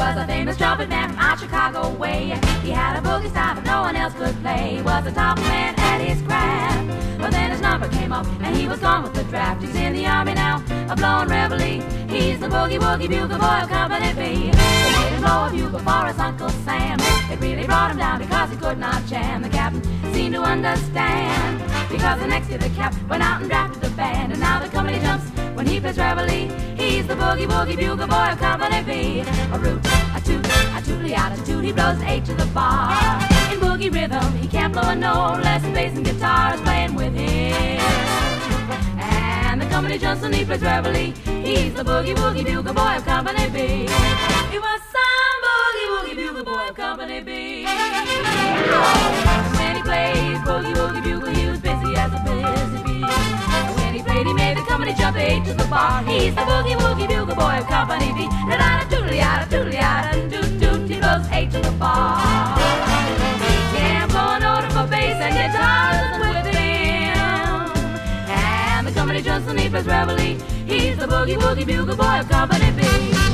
was a famous trumpet man from out Chicago way. He had a boogie style that no one else could play. He was a top man at his craft. But then his number came up and he was gone with the draft. He's in the army now, a blowing reveille. He's the boogie woogie bugle boy of Company B. They made him blow a bugle for his Uncle Sam. It really brought him down because he could not jam. The captain seemed to understand, because the next year the cap went out and drafted the band. And now the company jumps when he plays reveille. He's the boogie woogie bugle boy of Company B. A root, a toot, a tootly out, a toot. He blows an 8 to the bar. In boogie rhythm, he can't blow a note unless the bass and guitar is playing with him. And the company jumps when he plays reveille. He's the boogie woogie bugle boy of Company B. He was some boogie woogie bugle boy of Company B. When he plays boogie woogie bugle, he was busy as a busy bee. When he played, he made the company jump 8 to the bar. He's the boogie woogie bugle boy of Company B. Da da da doodly out, doodly out, and doot doot. He blows 8 to the bar. He can't blow an order for bass and guitars with him. And the company jumps when he plays reveille. He's the boogie woogie bugle boy of Company B.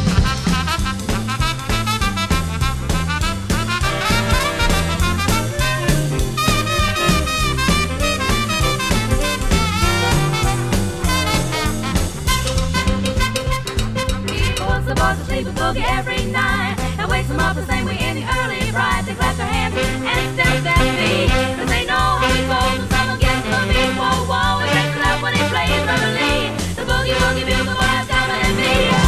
The boys will sleep with boogie every night and wakes them up the same way in the early bright. They clap their hands and step their feet, 'cause they know how he goes when someone gets the beat. Whoa, whoa, he breaks it up when he plays reveille. The boogie woogie bugle boy of Company B.